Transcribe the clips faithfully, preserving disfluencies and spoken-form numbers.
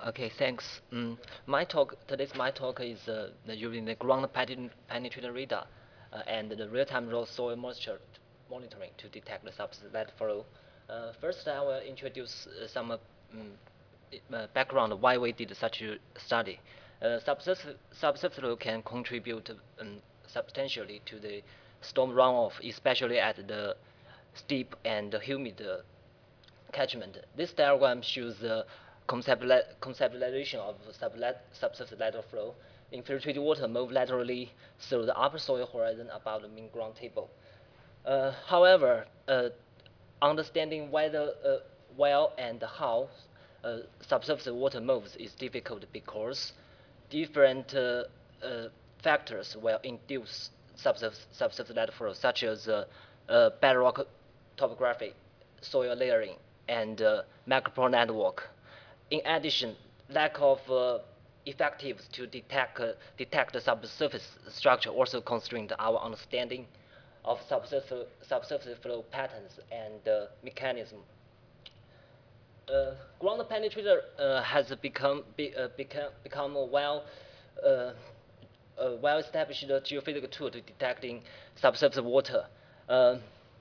Okay, thanks. Mm, my talk today's my talk is uh, the- using the ground penetrating penetrating radar uh, and the real-time raw soil moisture monitoring to detect the subsurface flow. Uh, first, I will introduce uh, some uh, mm, i- uh, background why we did such a study. Uh, subsurface subsurface flow can contribute um, substantially to the storm runoff, especially at the steep and humid uh, catchment. This diagram shows the conceptuali- conceptualization of sublet- subsurface lateral flow. Infiltrated water move laterally through the upper soil horizon above the mean ground table. Uh, however, uh, understanding whether, uh, where and how uh, subsurface water moves is difficult because different uh, uh, factors will induce subsurface, subsurface lateral flow, such as uh, uh, bedrock topography, soil layering, and uh, macropore network. In addition, lack of uh, effectives to detect, uh, detect the subsurface structure also constrained our understanding of subsurface, subsurface flow patterns and uh, mechanism. Uh, ground penetrator uh, has become be, uh, become become a well uh, a well-established geophysical tool to detecting subsurface water. Uh,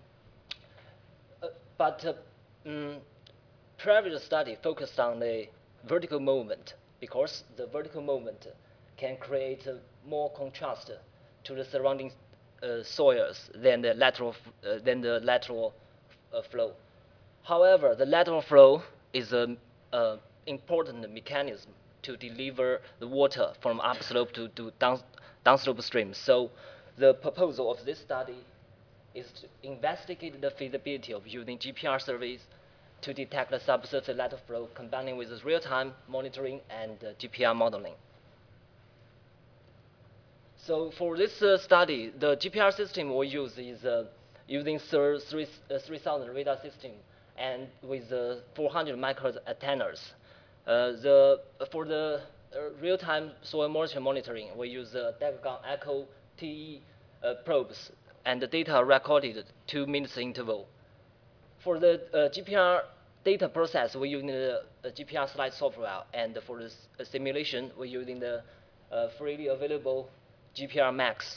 uh, but uh, mm, previous study focused on the vertical movement because the vertical movement can create uh, more contrast to the surrounding uh, soils than the lateral uh, than the lateral uh, flow. However, the lateral flow is an important mechanism to deliver the water from upslope to, to down, downslope streams. So the proposal of this study is to investigate the feasibility of using G P R surveys to detect the subsurface lateral flow combining with real-time monitoring and uh, G P R modeling. So for this uh, study, the G P R system we use is uh, using three, uh, three thousand radar system and with uh, four hundred micro antennas. Uh, the, for the uh, real-time soil moisture monitoring, we use uh, Decagon Echo T E uh, probes, and the data recorded two minutes interval. For the uh, G P R data process, we're using the uh, G P R slide software, and for the uh, simulation, we're using the uh, freely available G P R Max.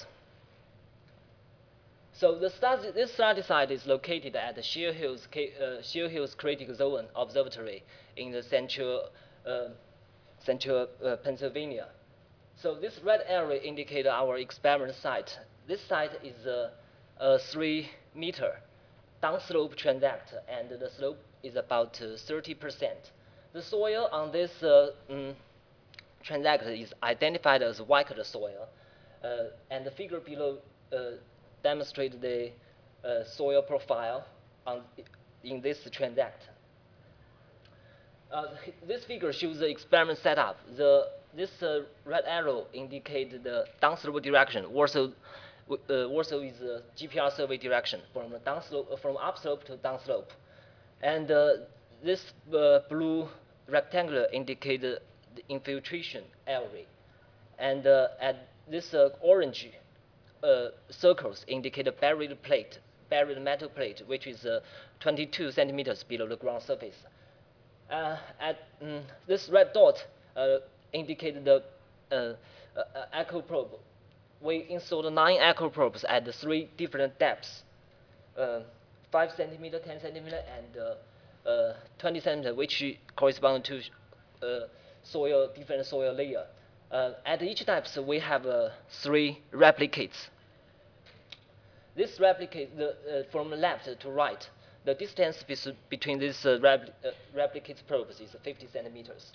So the study, this study site is located at the Sheer Hills, uh, Sheer Hills Critical Zone Observatory in the central, uh, central uh, Pennsylvania. So this red area indicates our experiment site. This site is a, a three meter downslope transact, and the slope is about uh, thirty percent. The soil on this uh, mm, transact is identified as white soil, uh, and the figure below uh, demonstrates the uh, soil profile on, in this transact. Uh, this figure shows the experiment setup. The, this uh, red arrow indicates the downslope direction. Also, uh, also is the G P R survey direction from downslope, uh, from upslope to downslope. And uh, this uh, blue rectangular indicates the infiltration area. And uh, at this uh, orange uh, circles indicate a buried plate, buried metal plate, which is uh, twenty-two centimeters below the ground surface. Uh, at mm, this red dot uh, indicated the uh, uh, uh, echo probe. We installed nine echo probes at the three different depths, uh, five centimeter, ten centimeter, and uh, uh, twenty centimeter, which correspond to uh, soil, different soil layer. Uh, at each depth, we have uh, three replicates. This replicate the, uh, from left to right, the distance between these uh, repli uh, replicate probes is fifty centimeters.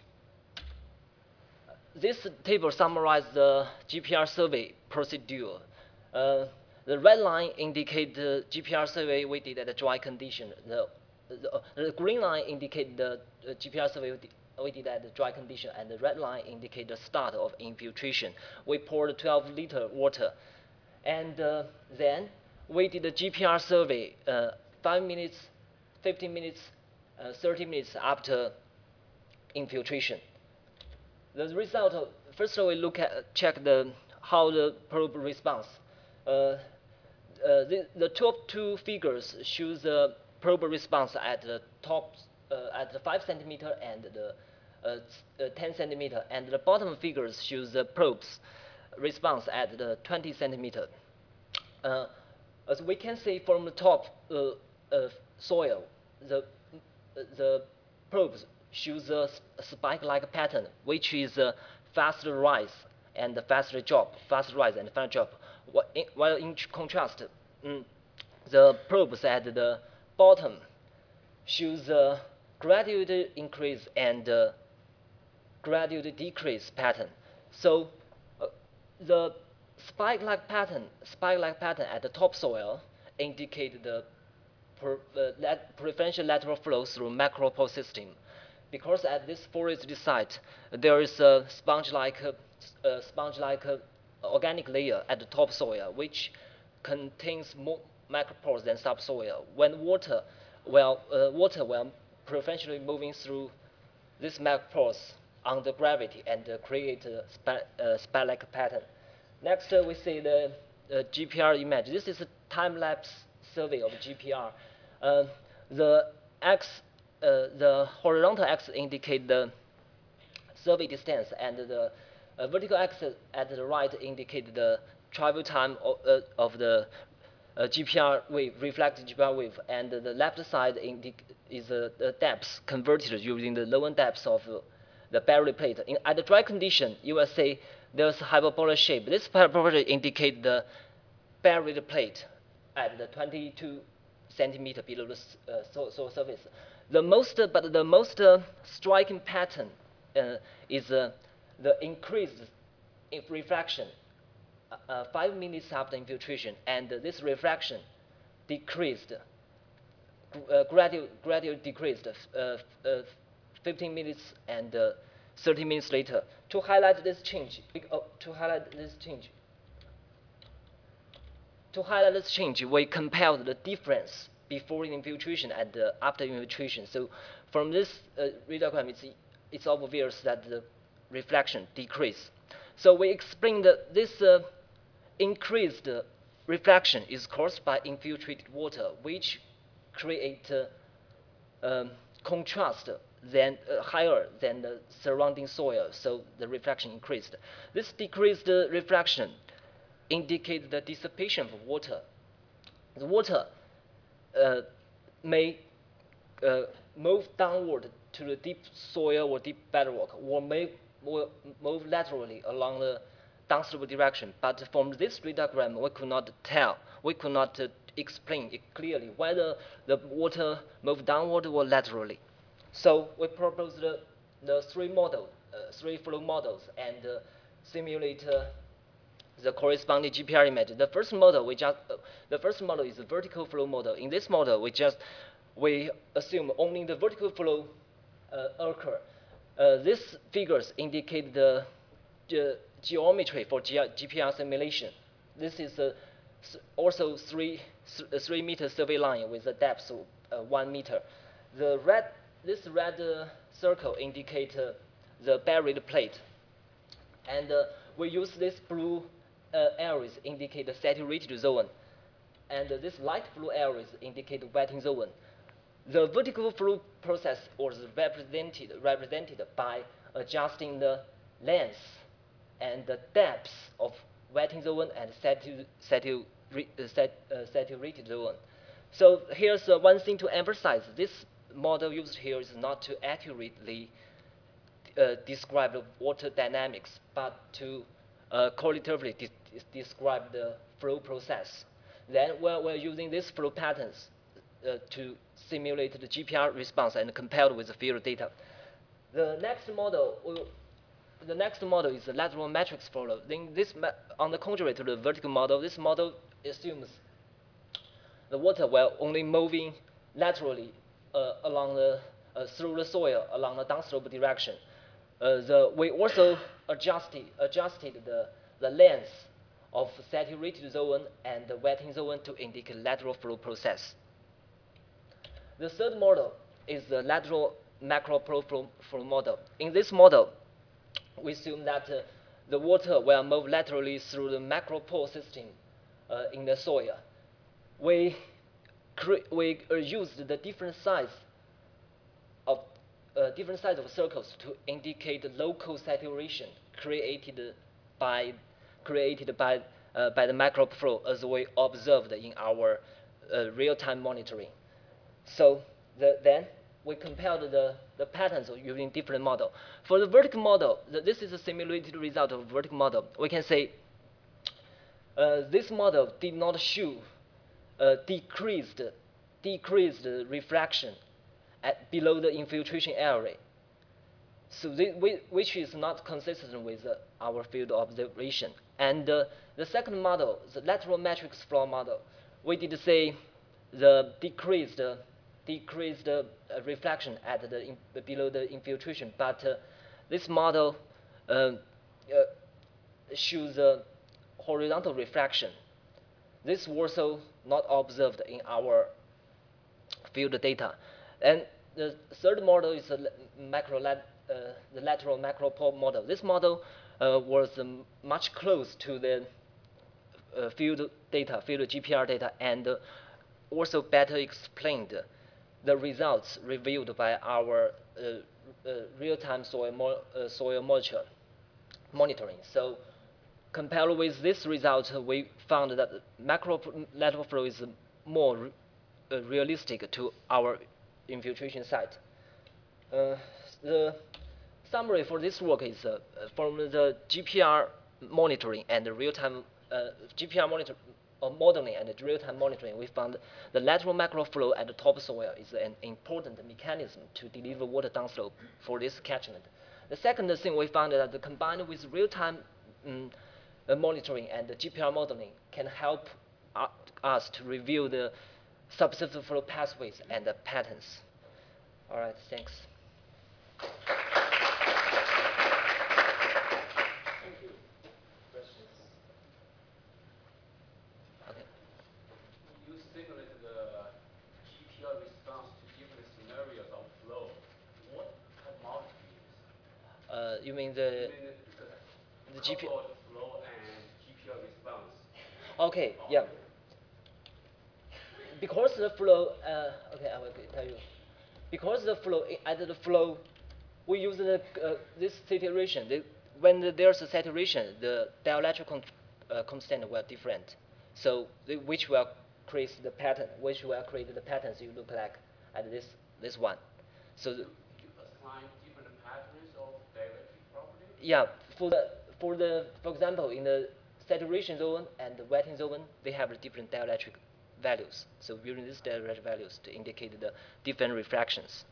This table summarizes the G P R survey procedure. Uh, the red line indicates the G P R survey we did at a dry condition. The, the, uh, the green line indicates the uh, G P R survey we did at the dry condition, and the red line indicates the start of infiltration. We poured twelve liter water, and uh, then we did a G P R survey uh, five minutes, fifteen minutes, uh, thirty minutes after infiltration. The result, of, first we look at, check the, how the probe responds. Uh, uh, the, the top two figures show the probe response at the top, uh, at the five centimeter and the uh, uh, ten centimeter, and the bottom figures shows the probes response at the twenty centimeter. Uh, as we can see from the top uh, uh, soil, the the probes shows a spike-like pattern, which is a faster rise and faster drop, fast rise and fast drop. While in contrast, mm, the probes at the bottom shows a gradual increase and uh, gradual decrease pattern. So uh, the spike-like pattern, spike-like pattern at the topsoil indicate the per, uh, lat preferential lateral flow through macropore system. Because at this forested site, there is a sponge-like uh, uh, sponge-like uh, organic layer at the topsoil, which contains more macropores than subsoil. When water, well, uh, water will preferentially moving through these macropores under gravity and uh, create a spike-like pattern. Next, uh, we see the uh, G P R image. This is a time-lapse survey of G P R. Uh, the x, uh, the horizontal axis indicate the survey distance, and the uh, vertical axis at the right indicate the travel time of, uh, of the uh, G P R wave, reflected G P R wave, and the left side is uh, the depth converted using the lower depth of uh, the barrier plate. In, at the dry condition, you will see there's a hyperbola shape. This hyperbola indicates the barrier plate at the twenty-two centimeter below the uh, soil, soil surface. The most, uh, but the most uh, striking pattern uh, is uh, the increased refraction uh, five minutes after infiltration, and uh, this refraction decreased, uh, gradual, gradual decreased uh, uh, fifteen minutes and uh, thirty minutes later. To highlight this change, oh, to highlight this change, to highlight this change, we compared the difference before infiltration and uh, after infiltration. So from this uh, radar diagram, it's, it's obvious that the reflection decrease. So we explained that this uh, increased uh, reflection is caused by infiltrated water, which create uh, um, contrast than uh, higher than the surrounding soil, so the reflection increased. This decreased uh, reflection indicates the dissipation of water. The water uh, may uh, move downward to the deep soil or deep bedrock, or may move laterally along the downstream direction. But from this radar diagram, we could not tell, we could not uh, explain it clearly whether the water moved downward or laterally. So we proposed the, the three model, uh, three flow models, and uh, simulate uh, the corresponding G P R image. The first model, we just, uh, the first model is a vertical flow model. In this model, we just we assume only the vertical flow uh, occur. Uh, these figures indicate the ge geometry for G P R simulation. This is a, also three th three meter survey line with a depth of uh, one meter. The red, this red uh, circle indicate uh, the buried plate, and uh, we use this blue uh, areas indicate the saturated zone, and uh, this light blue areas indicate the wetting zone. The vertical flow process was represented, represented by adjusting the length and the depth of wetting zone and satur, satur, uh, sat, uh, saturated zone. So here's uh, one thing to emphasize. This model used here is not to accurately uh, describe the water dynamics, but to uh, qualitatively de describe the flow process. Then we're, we're using these flow patterns uh, to simulate the G P R response and compare it with the field data. The next model, will, the next model is the lateral matrix flow. Then this, on the contrary to the vertical model, this model assumes the water will only moving laterally uh, along the uh, through the soil along the downslope direction. Uh, the, we also adjusted adjusted the the length of saturated zone and the wetting zone to indicate lateral flow process. The third model is the lateral macro flow flow model. In this model, we assume that uh, the water will move laterally through the macropore system uh, in the soil. We, we uh, used the different size of uh, different size of circles to indicate the local saturation created by created by uh, by the microflow as we observed in our uh, real-time monitoring. So the, then we compared the, the patterns using different model. For the vertical model, the, this is a simulated result of vertical model. We can say uh, this model did not show uh, decreased decreased refraction at below the infiltration area. So this, which is not consistent with uh, our field observation. And uh, the second model, the lateral matrix flow model, we did say the decreased uh, decreased uh, reflection at the in, below the infiltration, but uh, this model uh, uh, shows uh, horizontal refraction. This was also not observed in our field data. And the third model is the macro lat, uh, the lateral macro pole model. This model uh, was um, much close to the uh, field data, field G P R data, and uh, also better explained the results reviewed by our uh, uh, real-time soil, mo uh, soil moisture monitoring. So compared with this result, we found that macro lateral flow is more re uh, realistic to our infiltration site. Uh, the summary for this work is uh, from the G P R monitoring and the real-time uh, G P R monitor, uh, modeling and real-time monitoring, we found the lateral macro flow at the topsoil is an important mechanism to deliver water downslope for this catchment. The second thing we found that combined with real-time um, uh, monitoring and the G P R modeling can help uh, us to review the subsurface flow pathways and the patterns. All right, thanks. You simulated the G P R response to different scenarios of flow. What type of model do you use? Uh, you mean the, you mean the, the G P R? flow and G P R response. Okay, yeah. Because the flow, uh, okay, I will tell you. Because the flow, at the flow, we use the, uh, this saturation. The, when the, there's a saturation, the dielectric con uh, constant will different. So, the, which will create the pattern, which will create the patterns you look like at this this one. So, the, you assign different patterns of dielectric properties? yeah, for the for the for example, in the saturation zone and the wetting zone, they have different dielectric values. So using these dielectric values to indicate the different refractions.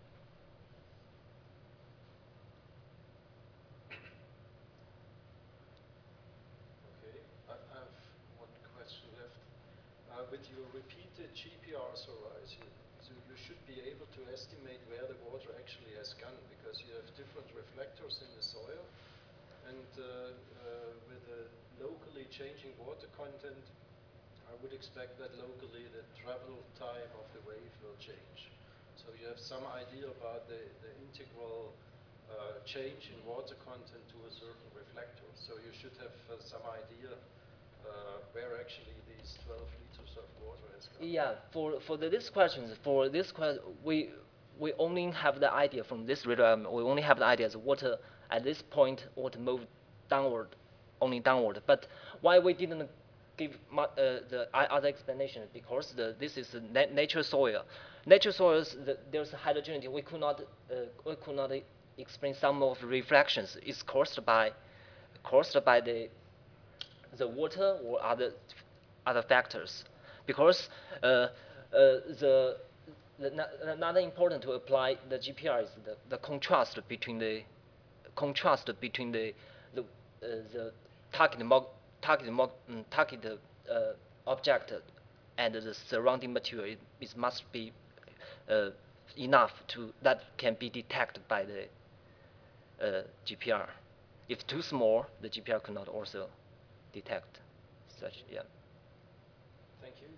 Okay, I have one question left. Uh, with your repeated G P Rs arise, you, so you should be able to estimate where the water actually has gone, because you have different reflectors in the soil, and uh, uh, with a locally changing water content, I would expect that locally the travel time of the wave will change. So you have some idea about the, the integral uh, change in water content to a certain reflector. So you should have uh, some idea uh, where actually these twelve liters of water has gone. Yeah, for for the, this questions, for this question, we we only have the idea from this radar. Um, we only have the idea as water at this point water move downward, only downward. But why we didn't give uh, the other explanation? Because the, this is na nature soil. Nature soils, the, there's a hydrogeneity. We could not uh, we could not explain some of refractions. It's caused by caused by the the water or other other factors. Because uh, uh, the, the another important to apply the G P R is the, the contrast between the contrast between the the, uh, the target target um, target uh, object and the surrounding material. It, it must be uh, enough to that can be detected by the uh, G P R. If too small, the G P R cannot also detect such. Yeah. Thank you.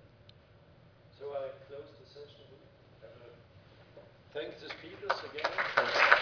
So I close the session. Thank the speakers again.